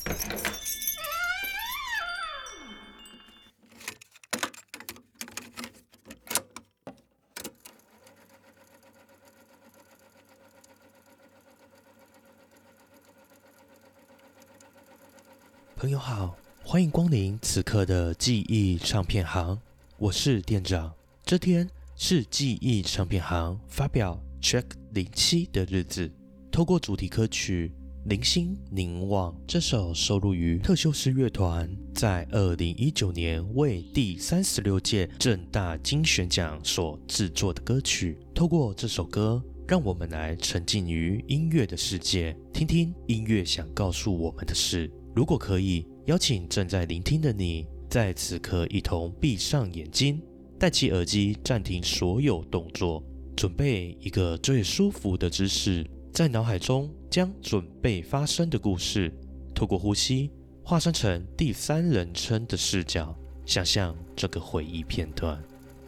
朋友好，欢迎光临此刻的记忆唱片行，我是店长。这天是记忆唱片行发表 Track 07的日子，透过主题歌曲《零星凝望》这首收录于特修斯乐团在2019年为第36届政大金选奖所制作的歌曲。透过这首歌，让我们来沉浸于音乐的世界，听听音乐想告诉我们的事。如果可以，邀请正在聆听的你，在此刻一同闭上眼睛，戴起耳机，暂停所有动作，准备一个最舒服的姿势，在脑海中将准备发生的故事，透过呼吸，化身成第三人称的视角，想象这个回忆片段。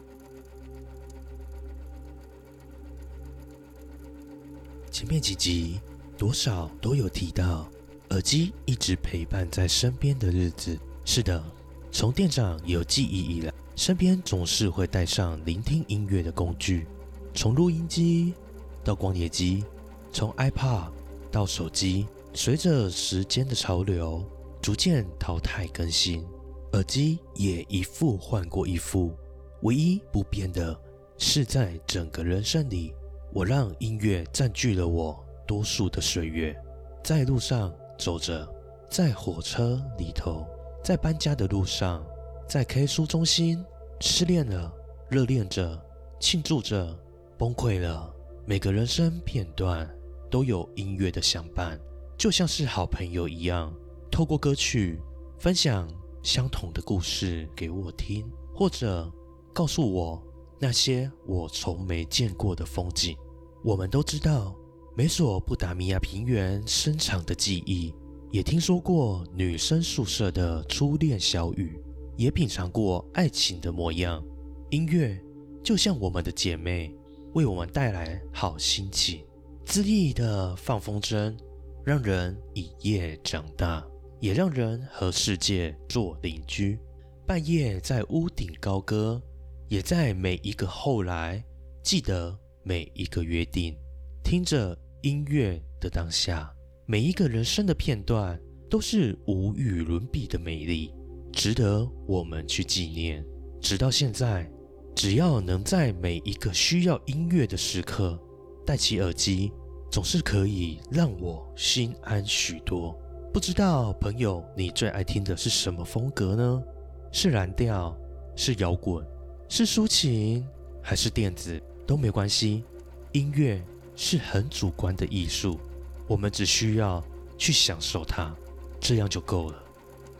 前面几集多少都有提到耳机一直陪伴在身边的日子。是的，从店长有记忆以来，身边总是会带上聆听音乐的工具，从录音机到光碟机，从 iPod 到手机，随着时间的潮流逐渐淘汰更新，耳机也一副换过一副。唯一不变的是，在整个人生里，我让音乐占据了我多数的岁月。在路上走着，在火车里头，在搬家的路上，在 K 书中心，失恋了，热恋着，庆祝着，崩溃了。每个人生片段都有音乐的相伴，就像是好朋友一样，透过歌曲分享相同的故事给我听，或者告诉我那些我从没见过的风景。我们都知道美索不达米亚平原深长的记忆，也听说过女生宿舍的初恋小雨，也品尝过爱情的模样。音乐就像我们的姐妹，为我们带来好心情，恣意的放风筝，让人一夜长大，也让人和世界做邻居。半夜在屋顶高歌，也在每一个后来记得每一个约定。听着音乐的当下，每一个人生的片段都是无与伦比的美丽，值得我们去纪念。直到现在，只要能在每一个需要音乐的时刻戴起耳机，总是可以让我心安许多。不知道朋友你最爱听的是什么风格呢？是蓝调，是摇滚，是抒情，还是电子？都没关系，音乐是很主观的艺术，我们只需要去享受它，这样就够了。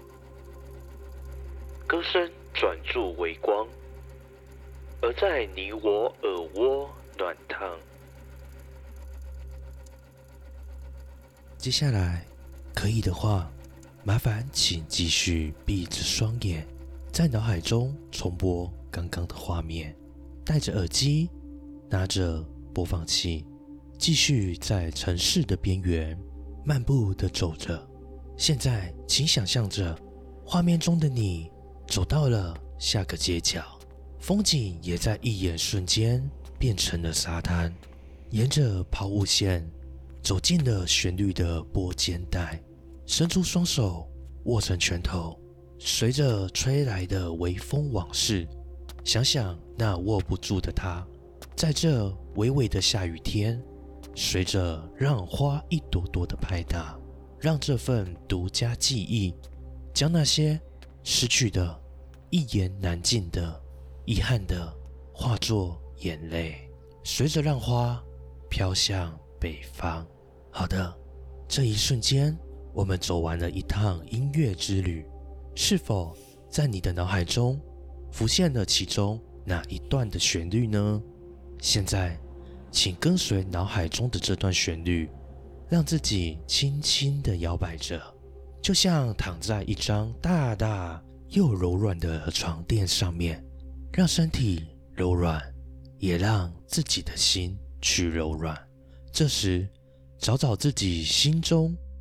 歌声转注微光，而在你我耳窝暖烫。接下来可以的话，麻烦请继续闭着双眼，在脑海中重播刚刚的画面，戴着耳机，拿着播放器，继续在城市的边缘漫步地走着。现在请想象着画面中的你走到了下个街角，风景也在一眼瞬间变成了沙滩，沿着抛物线走进了旋律的拨肩带，伸出双手握成拳头，随着吹来的微风往事，想想那握不住的他，在这微微的下雨天，随着让花一朵朵的拍打，让这份独家记忆将那些失去的、一言难尽的、遗憾的化作眼泪，随着浪花飘向北方。好的，这一瞬间我们走完了一趟音乐之旅，是否在你的脑海中浮现了其中哪一段的旋律呢？现在请跟随脑海中的这段旋律，让自己轻轻地摇摆着，就像躺在一张大大又柔软的床垫上面，让身体柔软，也让自己的心去柔软。这时找找自己心中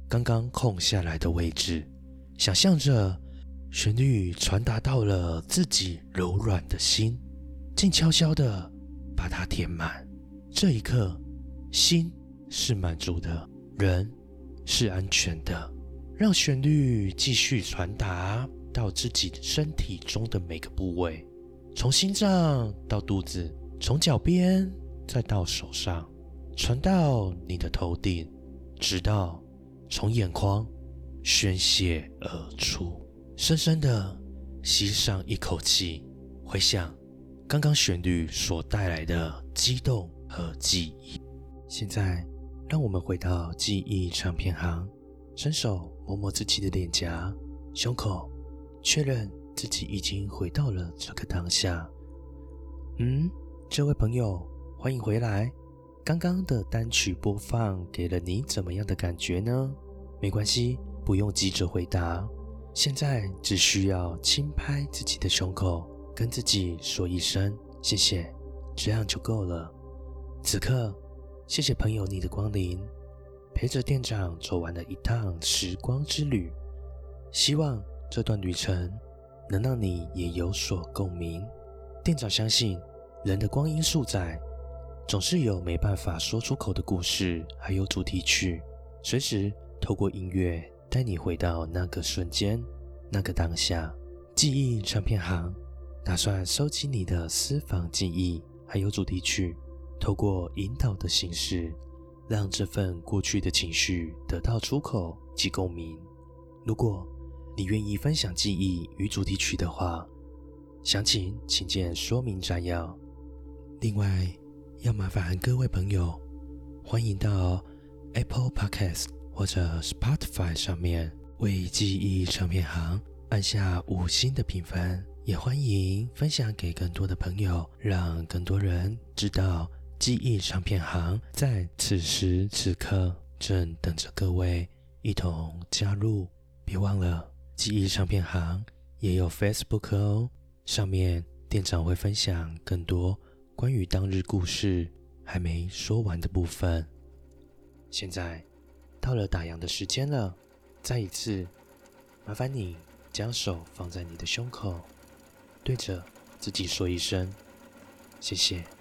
刚刚空下来的位置，想象着旋律传达到了自己柔软的心，静悄悄地把它填满。这一刻，心是满足的，人是安全的。让旋律继续传达到自己身体中的每个部位，从心脏到肚子，从脚边再到手上，传到你的头顶，直到从眼眶宣泄而出。深深的吸上一口气，回想刚刚旋律所带来的激动和记忆。现在让我们回到记忆唱片行，伸手摸摸自己的脸颊、胸口，确认自己已经回到了这个当下。这位朋友，欢迎回来。刚刚的单曲播放给了你怎么样的感觉呢？没关系，不用急着回答。现在只需要轻拍自己的胸口，跟自己说一声谢谢，这样就够了。此刻，谢谢朋友你的光临，陪着店长走完了一趟时光之旅。希望这段旅程能让你也有所共鸣。店长相信，人的光阴数载，总是有没办法说出口的故事，还有主题曲，随时透过音乐带你回到那个瞬间，那个当下。记忆唱片行打算收集你的私房记忆，还有主题曲，透过引导的形式，让这份过去的情绪得到出口及共鸣。如果你愿意分享记忆与主题曲的话，详情请见说明摘要。另外，要麻烦各位朋友，欢迎到 Apple Podcast 或者 Spotify 上面为记忆唱片行按下5星的评分，也欢迎分享给更多的朋友，让更多人知道记忆唱片行在此时此刻正等着各位一同加入。别忘了，记忆唱片行也有 Facebook 哦，上面店长会分享更多关于当日故事还没说完的部分。现在到了打烊的时间了，再一次麻烦你将手放在你的胸口，对着自己说一声谢谢。